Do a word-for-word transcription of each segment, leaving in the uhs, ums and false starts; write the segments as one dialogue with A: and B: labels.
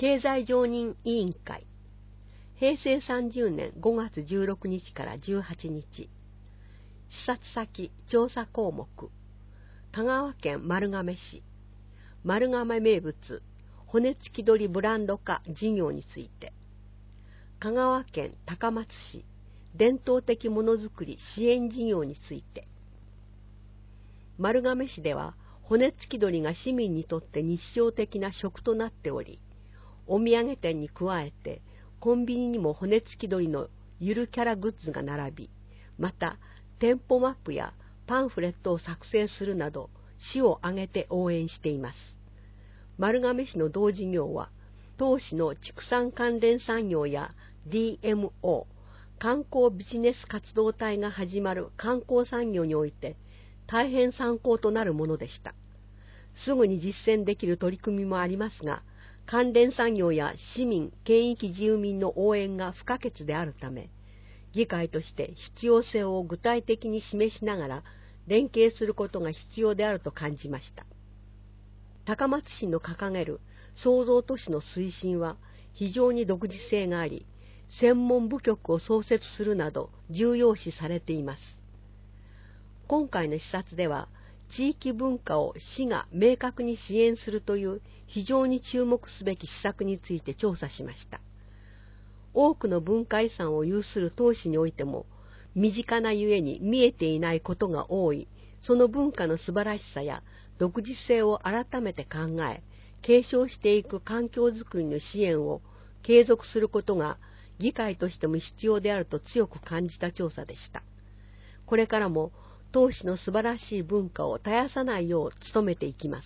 A: 経済常任委員会、へいせいさんじゅうねんごがつじゅうろくにちからじゅうはちにち、視察先調査項目、香川県丸亀市、丸亀名物骨付き鶏ブランド化事業について、香川県高松市伝統的ものづくり支援事業について、丸亀市では骨付き鶏が市民にとって日常的な食となっており、お土産店に加えてコンビニにも骨付き鶏のゆるキャラグッズが並び、また店舗マップやパンフレットを作成するなど市を挙げて応援しています。丸亀市の同事業は当市の畜産関連産業や ディーエムオー 観光ビジネス活動体が始まる観光産業において大変参考となるものでした。すぐに実践できる取り組みもありますが、関連産業や市民、県域住民の応援が不可欠であるため、議会として必要性を具体的に示しながら連携することが必要であると感じました。高松市の掲げる創造都市の推進は非常に独自性があり、専門部局を創設するなど重要視されています。今回の視察では、地域文化を市が明確に支援するという非常に注目すべき施策について調査しました。多くの文化遺産を有する当市においても、身近なゆえに見えていないことが多い、その文化の素晴らしさや独自性を改めて考え、継承していく環境づくりの支援を継続することが議会としても必要であると強く感じた調査でした。これからも当市の素晴らしい文化を絶やさないよう努めていきます。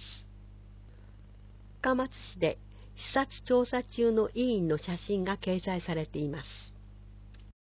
A: 高松市で視察調査中の委員の写真が掲載されています。